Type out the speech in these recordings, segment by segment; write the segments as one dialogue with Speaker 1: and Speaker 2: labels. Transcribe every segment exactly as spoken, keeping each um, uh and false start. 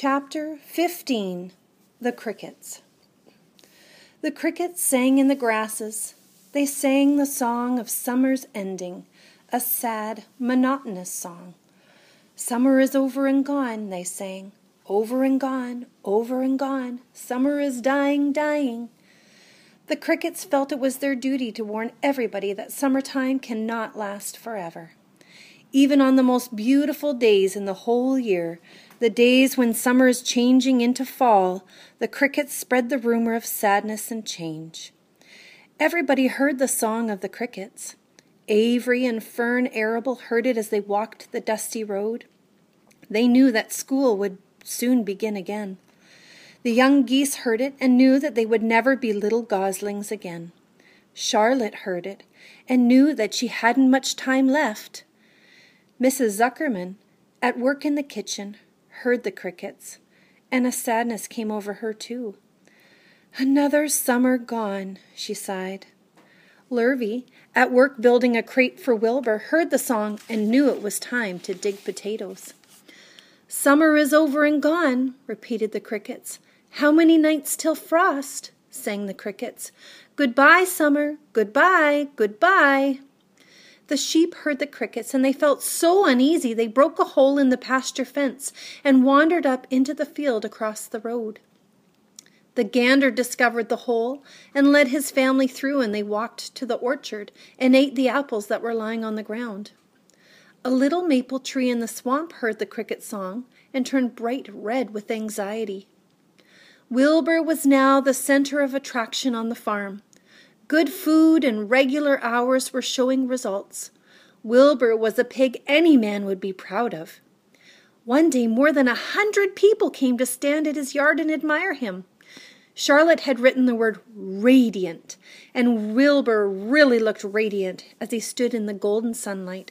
Speaker 1: Chapter fifteen. The Crickets. The crickets sang in the grasses. They sang the song of summer's ending, a sad, monotonous song. Summer is over and gone, they sang. Over and gone, over and gone. Summer is dying, dying. The crickets felt it was their duty to warn everybody that summertime cannot last forever. Even on the most beautiful days in the whole year, the days when summer is changing into fall, the crickets spread the rumor of sadness and change. Everybody heard the song of the crickets. Avery and Fern Arable heard it as they walked the dusty road. They knew that school would soon begin again. The young geese heard it and knew that they would never be little goslings again. Charlotte heard it and knew that she hadn't much time left. Missus Zuckerman, at work in the kitchen, heard the crickets, and a sadness came over her too. Another summer gone, she sighed. Lurvy, at work building a crate for Wilbur, heard the song and knew it was time to dig potatoes. Summer is over and gone, repeated the crickets. How many nights till frost? Sang the crickets. Goodbye, summer, goodbye, goodbye. The sheep heard the crickets, and they felt so uneasy they broke a hole in the pasture fence and wandered up into the field across the road. The gander discovered the hole and led his family through, and they walked to the orchard and ate the apples that were lying on the ground. A little maple tree in the swamp heard the cricket song and turned bright red with anxiety. Wilbur was now the center of attraction on the farm. Good food and regular hours were showing results. Wilbur was a pig any man would be proud of. One day more than a hundred people came to stand at his yard and admire him. Charlotte had written the word radiant, and Wilbur really looked radiant as he stood in the golden sunlight.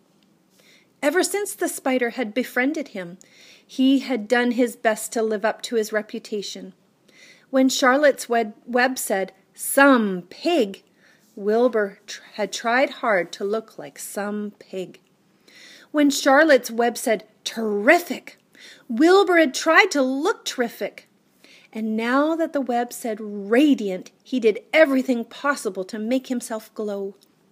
Speaker 1: Ever since the spider had befriended him, he had done his best to live up to his reputation. When Charlotte's web said, "Some pig," Wilbur tr- had tried hard to look like some pig. When Charlotte's web said, "Terrific," Wilbur had tried to look terrific. And now that the web said radiant, he did everything possible to make himself glow.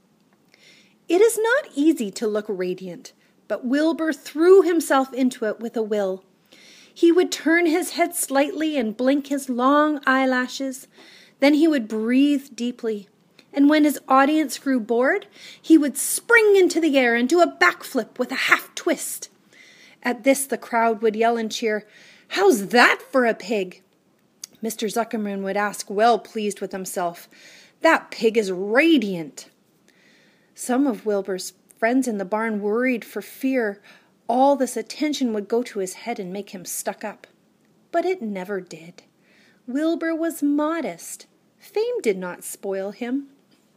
Speaker 1: It is not easy to look radiant, but Wilbur threw himself into it with a will. He would turn his head slightly and blink his long eyelashes. Then he would breathe deeply, and when his audience grew bored, he would spring into the air and do a backflip with a half twist. At this, the crowd would yell and cheer, "How's that for a pig?" Mister Zuckerman would ask, well pleased with himself, "That pig is radiant." Some of Wilbur's friends in the barn worried for fear all this attention would go to his head and make him stuck up. But it never did. Wilbur was modest. Fame did not spoil him.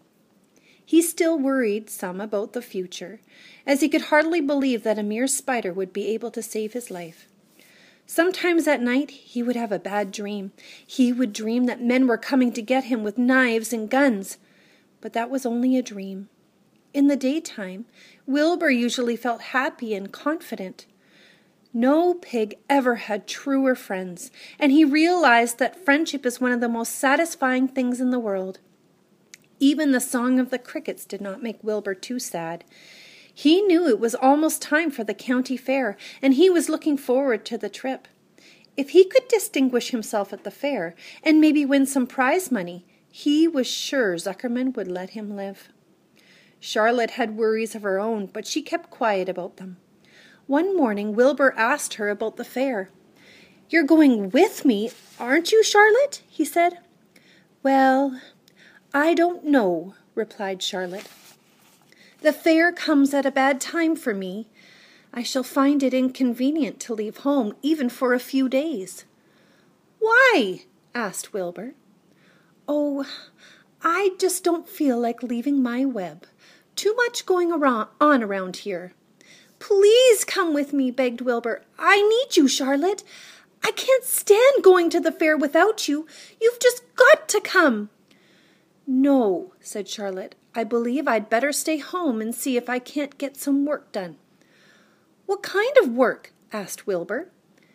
Speaker 1: He still worried some about the future, as he could hardly believe that a mere spider would be able to save his life. Sometimes at night he would have a bad dream. He would dream that men were coming to get him with knives and guns. But that was only a dream. In the daytime, Wilbur usually felt happy and confident. No pig ever had truer friends, and he realized that friendship is one of the most satisfying things in the world. Even the song of the crickets did not make Wilbur too sad. He knew it was almost time for the county fair, and he was looking forward to the trip. If he could distinguish himself at the fair and maybe win some prize money, he was sure Zuckerman would let him live. Charlotte had worries of her own, but she kept quiet about them. One morning, Wilbur asked her about the fair. "You're going with me, aren't you, Charlotte?" he said. "Well, I don't know," replied Charlotte. "The fair comes at a bad time for me. I shall find it inconvenient to leave home, even for a few days." "Why?" asked Wilbur. "Oh, I just don't feel like leaving my web. Too much going around, on around here." "Please come with me," begged Wilbur. "I need you, Charlotte. I can't stand going to the fair without you. You've just got to come." "No," said Charlotte. "I believe I'd better stay home and see if I can't get some work done." "What kind of work?" asked Wilbur.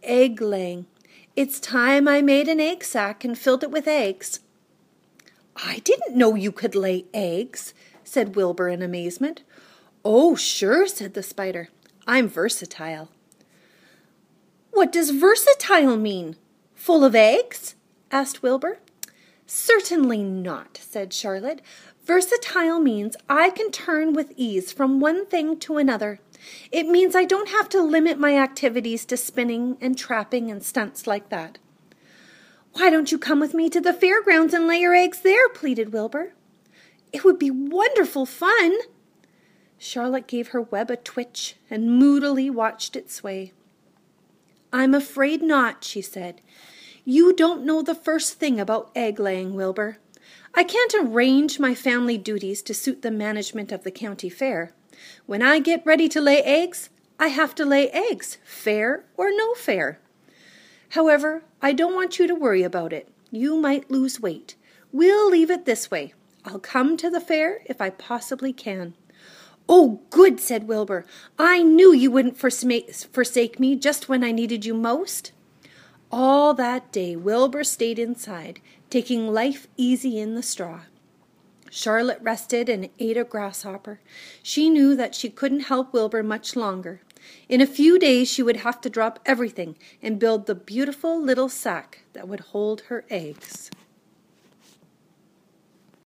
Speaker 1: egg-laying. It's time I made an egg sack and filled it with eggs." "I didn't know you could lay eggs," said Wilbur in amazement. "Oh, sure," said the spider. "I'm versatile." "What does versatile mean? Full of eggs?" asked Wilbur. "Certainly not," said Charlotte. "Versatile means I can turn with ease from one thing to another. It means I don't have to limit my activities to spinning and trapping and stunts like that." "Why don't you come with me to the fairgrounds and lay your eggs there?" pleaded Wilbur. "It would be wonderful fun." Charlotte gave her web a twitch and moodily watched it sway. "I'm afraid not," she said. "You don't know the first thing about egg-laying, Wilbur. I can't arrange my family duties to suit the management of the county fair. When I get ready to lay eggs, I have to lay eggs, fair or no fair. However, I don't want you to worry about it. You might lose weight. We'll leave it this way. I'll come to the fair if I possibly can." "Oh, good," said Wilbur. "I knew you wouldn't forsake me just when I needed you most." All that day Wilbur stayed inside, taking life easy in the straw. Charlotte rested and ate a grasshopper. She knew that she couldn't help Wilbur much longer. In a few days she would have to drop everything and build the beautiful little sack that would hold her eggs.